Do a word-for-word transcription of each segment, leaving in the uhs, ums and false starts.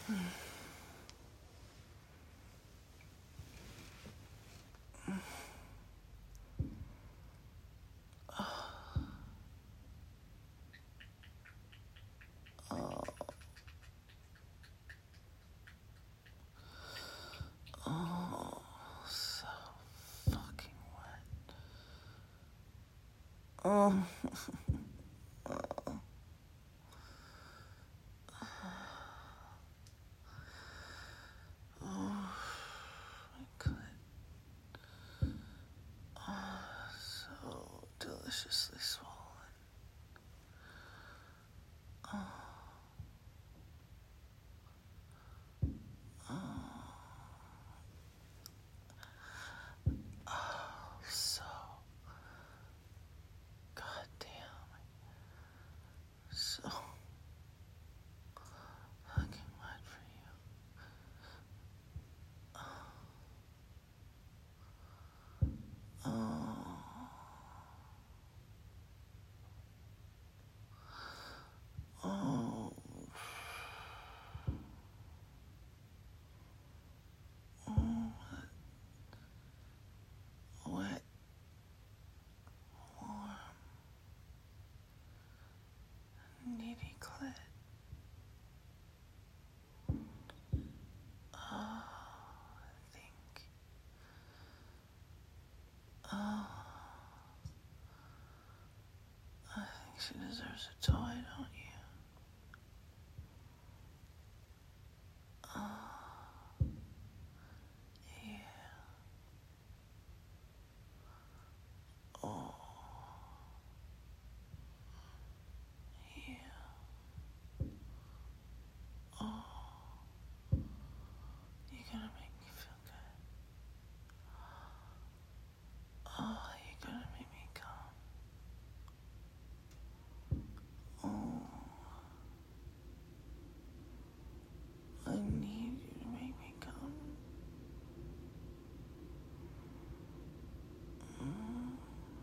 Oh, so fucking wet. Oh. Oh, my clit. Oh, so deliciously swollen. Oh. Oh. Oh, so goddamn, so fucking wet for you. Oh. Oh. Oh. Wet. Warm. Needy clit. Oh, I think. Oh. I think she deserves a toy, don't you? Oh. Yeah. Oh. Yeah. Oh. You're gonna make me feel good. Oh, you're gonna make me come. Oh. I need you to make me come. Mm.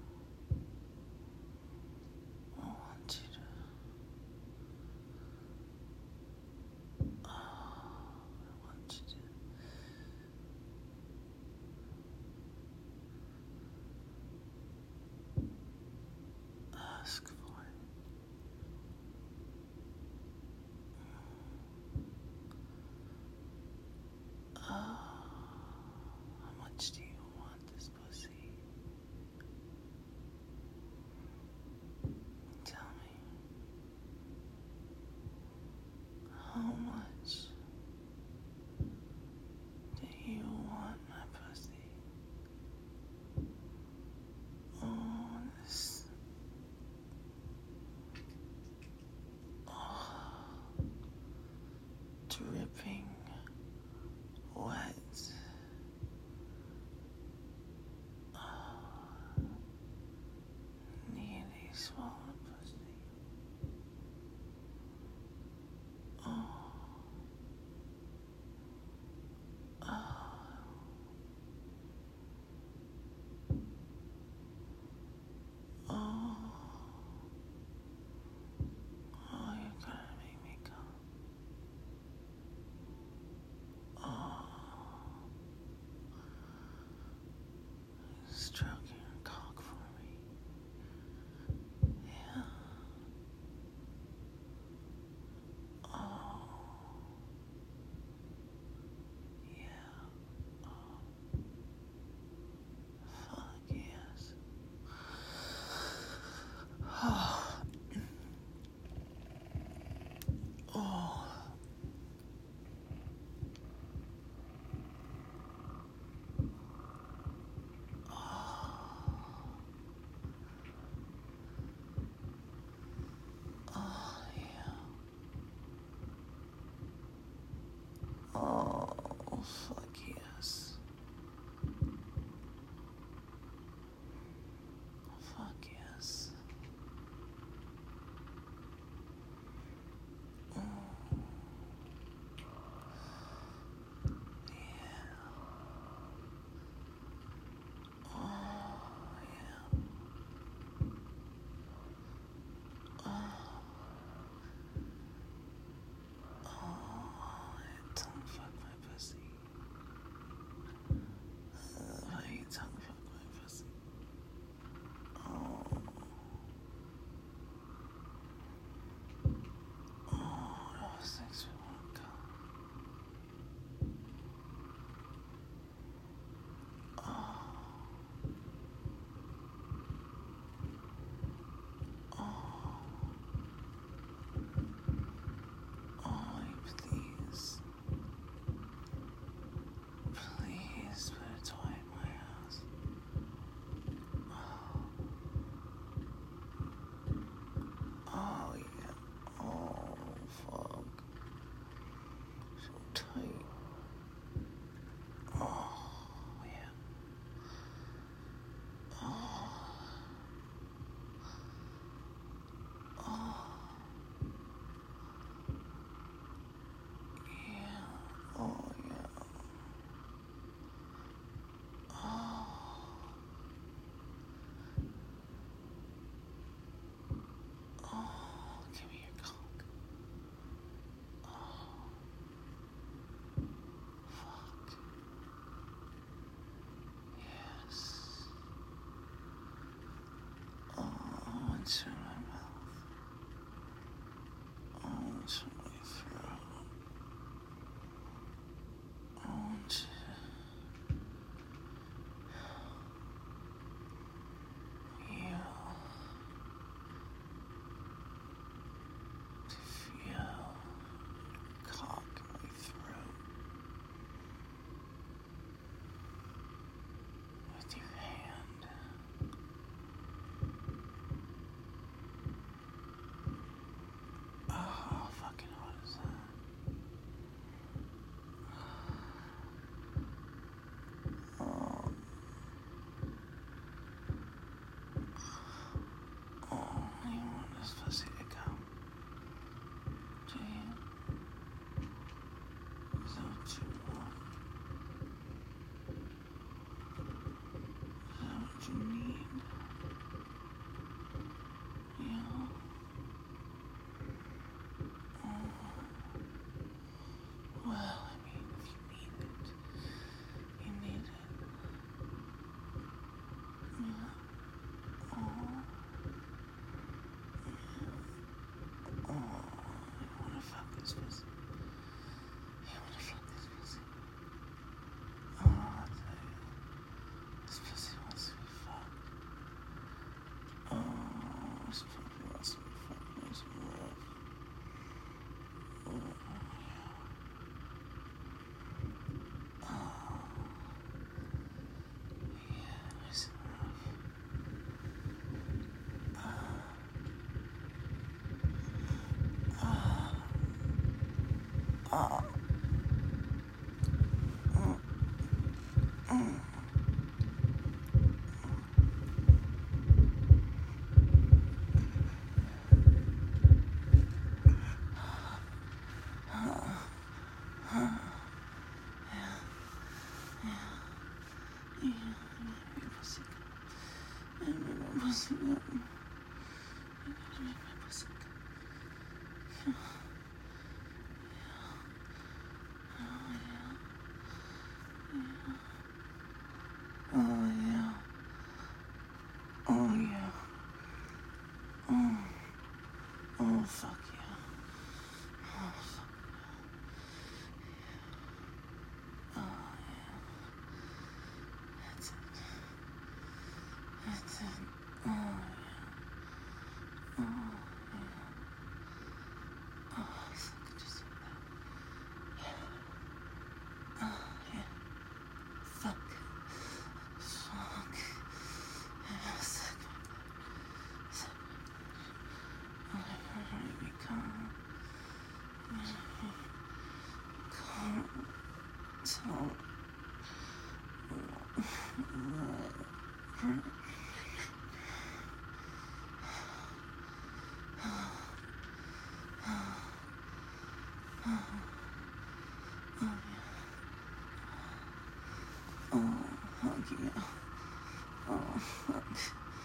I want you to. Oh, I want you to. Ask for it. Oh, how much do you want this pussy? Tell me. How much do you want my pussy? Oh, this. Oh, dripping wet. Oh, nearly swallowed pussy. Oh. Oh. Oh. Oh, you're gonna make me come. Oh. Stroking your cock for me. Yeah. Oh. Yeah. Oh. Fuck yes. Oh. Oh. Oh, yeah. Oh, fuck yes. Fuck yes. Mm. Uh, Oh yeah. Oh yeah. Oh. Oh fuck yeah. Oh fuck. Oh yeah. That's it. That's it. Oh yeah. Oh yeah. Oh fuck. Just like that. Yeah. Oh yeah. Fuck. Fuck. Yeah. Suck. Suck. Oh, let me come. Come. So. Oh, fuck yeah. Oh, fuck.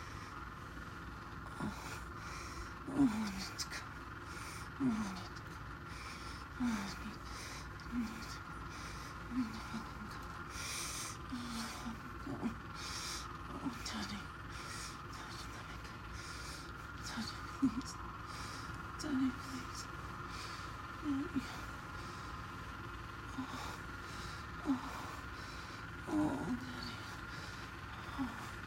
Oh, oh, I need to go. Oh, I need to go. Oh, I need, I need to, I need to fucking go. Oh, fucking go. Oh, Daddy. Daddy, let me go. Daddy, please. Daddy, please. Daddy. Oh, oh, oh, Daddy. Oh,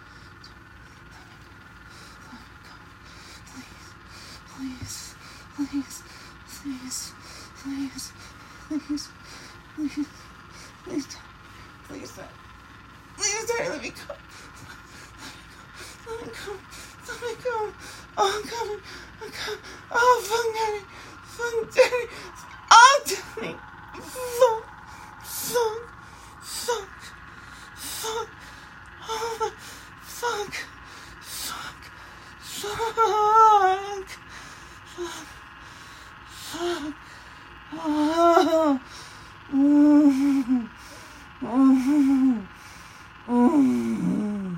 let me go. Please, please, please, please, please, please, please, please, please, please, Daddy, let me go. Let me go. Let me go. Oh, I'm coming. I'm coming. Oh, fuck, Daddy. Fuck, Daddy. Oh, Daddy. Fuck. Fuck. Fuck. Fuck. Oh, fuck. Fuck. Fuck. Fuck. Fuck. Oh. Mm. Mm. Mm.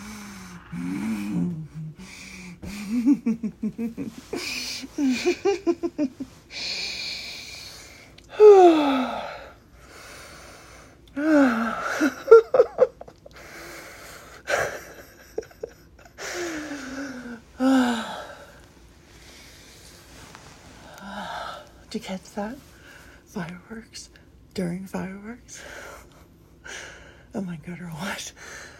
Did you catch that? Fireworks? During fireworks? Oh my god, or what?